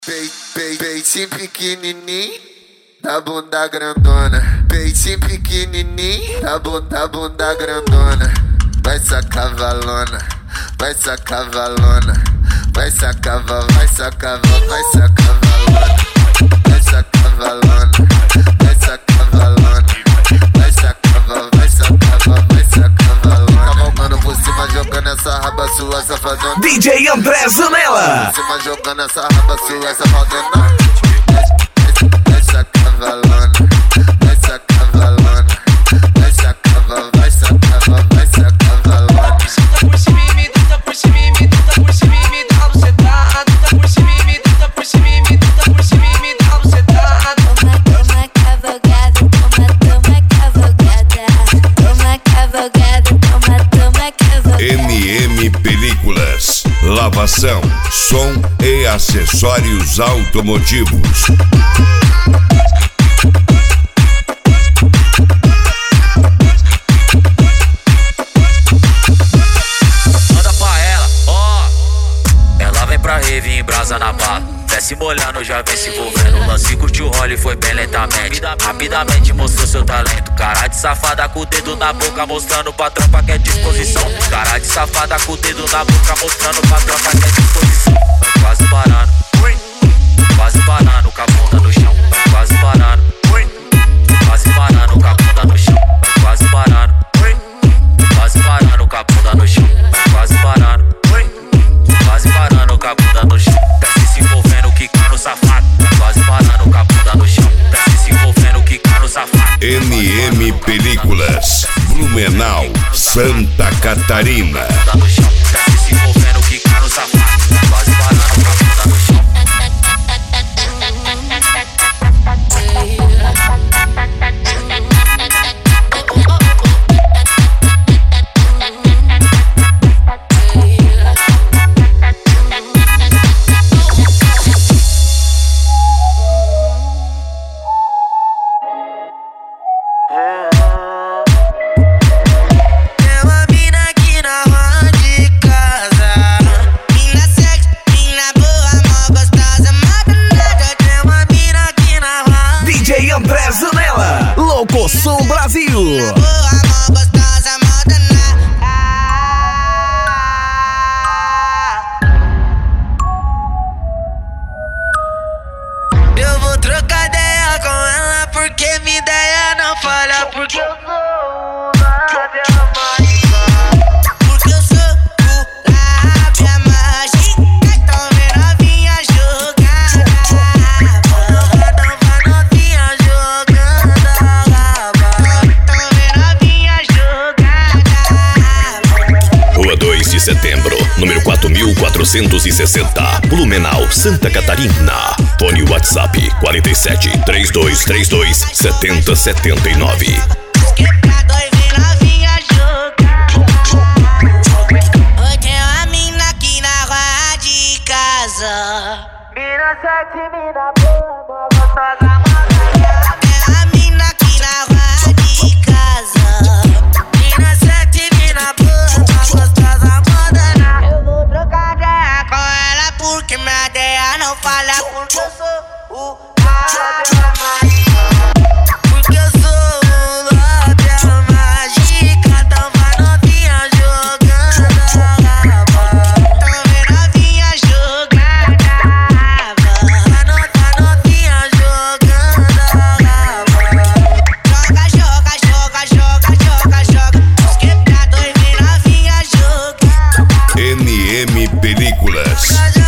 Peitinho pequenininho, da bunda grandona. Peitinho pequenininho, da bunda grandona. Vai sacar valona, vai sacar valona. Vai sacar, vai sacar, vai sacar valona. Vai sacar valona, vai sacar valona. Vai sacar, vai sacar, vai sacar valona. Cavalgando por cima, jogando essa raba sua safadona. DJ André Zanella. Por cima, jogando essa raba sua safadona. Vai sacar valona, vai sacar valona. Vai sacar, vai sacar, vai sacar valona. Tá por cima e me tá por cima e me tá por cima e me dá bucetada. Tá por cima e me tá por cima e me tá por cima e me dá bucetada. Toma cavalgada, toma cavalgada. Toma cavalgada, toma cavalgada. NM Películas, lavação, som e acessórios automotivos. Manda pra ela, ó. Ela vem pra rave em brasa na barra. Desce molhando, já vem se envolvendo. Lance curtiu o role, foi bem lentamente. Rapidamente mostrou seu talento. Cara de safada com o dedo na boca, mostrando pra tropa que é disposição. Cara de safada com o dedo na boca, mostrando pra tropa que é disposição. Vai quase parando, quase parando com a bunda no chão. Vai quase parando, quase parando com a bunda no chão. Vai quase parando, quase parando com a bunda no chão. Vai quase parando, quase parando com a bunda no chão. Desce se envolvendo, quicando safado. Vai quase parando com a bunda no chão. Desce se envolvendo, quicando safado. NM Películas, Blumenau, Santa Catarina. Bunda no chão. Desce se envolvendo, quicando safado. Vai quase parando com a bunda no chão. Tem uma mina aqui na rua de casa. Mina sexy, mina boa, mó gostosa, mó danada. Tem uma mina aqui na rua. DJ André Zanella. Louco Som Brasil. Mina boa, mó gostosa, mó danada. Eu vou trocar ideia com ela porque minha ideia não falha. Porque eu sou o lábia mágica. Porque eu sou o lábia mágica. Tão vendo a novinha jogando. Tão vendo a novinha jogando. Tão vendo a novinha jogando. Rua 2 de Setembro, número 4460, Blumenau, Santa Catarina. Fone WhatsApp 47 3232 7079. Quebrado e vem novinha jogar. Hoje tem uma mina aqui na rua de casa. Mina sexy, mina boa, mó gostosa, mó danada. Tem uma mina aqui na rua de casa. Mina sexy, mina boa, mó gostosa, mó danada. Eu vou trocar ideia com ela porque minha ideia não falha. Porque eu sou o lábia mágica. Porque eu sou o lábia mágica. Tão vendo novinha jogando. Tão vendo novinha jogando. Tá novinha jogando. Joga, joga, joga, joga, joga, joga. Os quebrados vem novinha jogando. NM Películas.